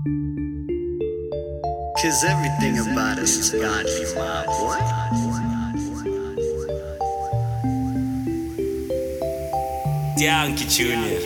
'Cause everything about us is godly, my boy. Yankee Junior.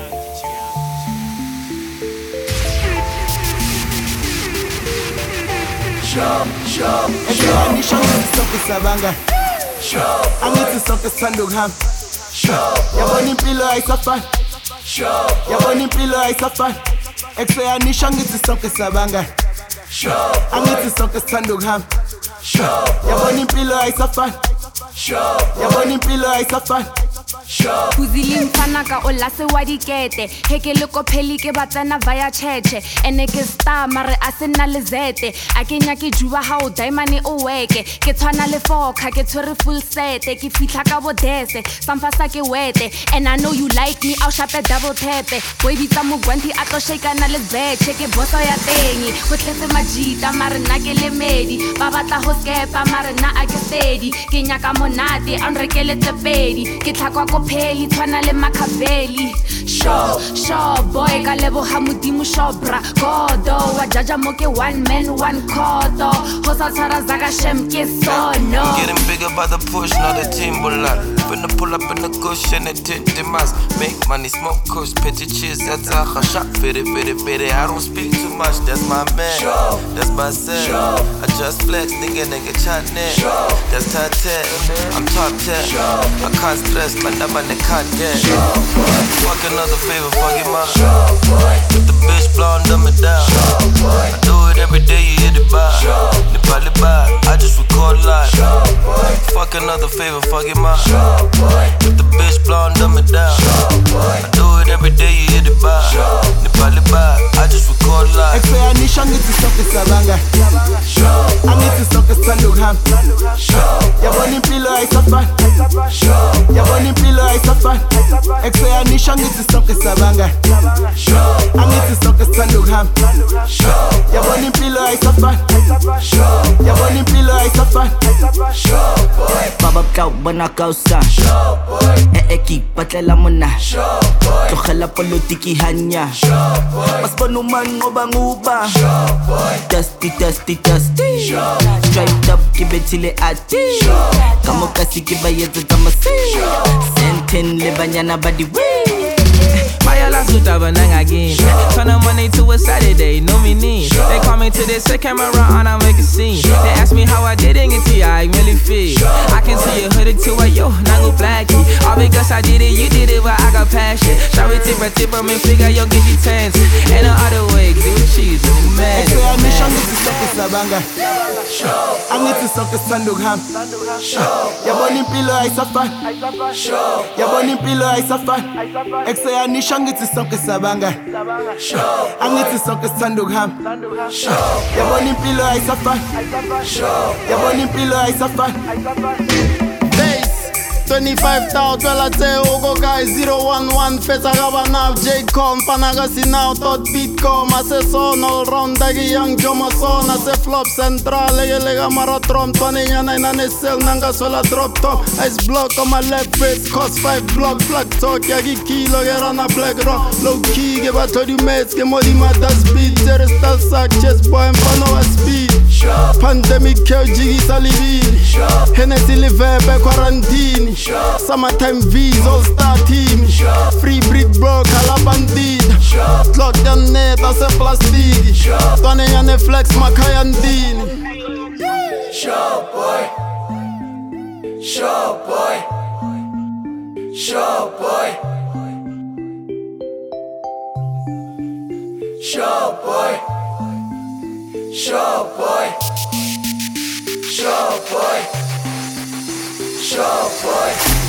Ngisho sonke sabanga angithi sonke sithanda ukuhamba yabona impilo ayisafani yabona impilo ayisafani ekuseyanisho ngithi sonke sabanga angithi sonke sithanda ukuhamba yabona impilo ayisafani yabona impilo ayisafani Kuzili mfana ka olase wa dikete heke le kopheli ke batsana via cheche ene ke star mare a se nna le zete a ke nya ke juba ha o diamond o weke ke tshwana le foka ke tshwere full set ke fitla ka bodese samfa sa ke wete and I know you like me I'll shape double tap boy bitsa mogwanti a tlo shake na le zete ke boso ya tengi go tletse majita mare nna ke le medi ba batla ho skepa mare nna a ke steady ke nya ka monate a nrekele tsepedi ke tlhakwa ko peli tshwana le Machiavelli Sure boy ka leboga modimo shobra godo wa jaja mo ke one man one kodo ho sa tshara zaka shem ke sono Getting bigger by the push, not a timberland. Finna pull up in the cushion and tint the mask. Make money, smoke kush, petty cheese, that's a shot. Fitty, I don't speak too much, that's my man. That's my set. I just flex, nigga chat net. That's top 10, I'm top 10. I can't stress, man, I'm on the content. Fuck another favor, fuck it, man. If the bitch blonde, dumb it down. I do it every day, you hit it by. I just record live. Fuck another favor, fuck it, man. If the bitch blonde, dumb it down. I do it every day, you hit it by. I just record live. ekuseyanisho ngithi sonke sabanga angithi sonke sithanda ukuhamba yabona impilo ayisafani yabona impilo ayisafani ekuseyanisho ngithi sonke sabanga angithi sonke sithanda ukuhamba yabona impilo ayisafani yabona impilo ayisafani Baba kau bona kausa ki patlela mona tlogela politiki hanya basibona umani ngoba nguba dusty straight up kibethile ati kamokasi kibayetsa tamasi senten le banyana badi My last good again. Turn a Monday to a Saturday, no me need. They call me to this camera on, I make a scene. They ask me how I did it, get to I really feel. I can see you hooded to a yo, nango blackie. All because I did it, you did it, but I got passion. Shall we tip, me figure you'll give you chance. And no other way, do cheese and man. ekuseyanisho ngithi sonke sabanga angithi sonke sithanda ukuhamba yabona impilo ayisafani yabona impilo ayisafani ekuseyanisho ngithi sonke sabanga angithi sonke sithanda ukuhamba yabona impilo ayisafani yabona impilo ayisafani 25,000 twela tse uko guys 011 fetsa ka bana J-Com fana si now tot beatcom ase son all round dagi young Jomo son ase flop central lega maratron twanenyana inane sell nanga sola drop top ice block on my left face cost 5 block flag talk ya ki kilo get on a black rock low key ke batho di mates ke modi mata speed zero star sack chest boy mfano wa speed pandemic jigi salivili Hennessy live quarantine summertime V's all star team free brick bro kalabandida clock them net as a plastic twane yane flex makayandini Show boy. Show boy. Show boy. Show boy. Show boy. Show boy. Show boy.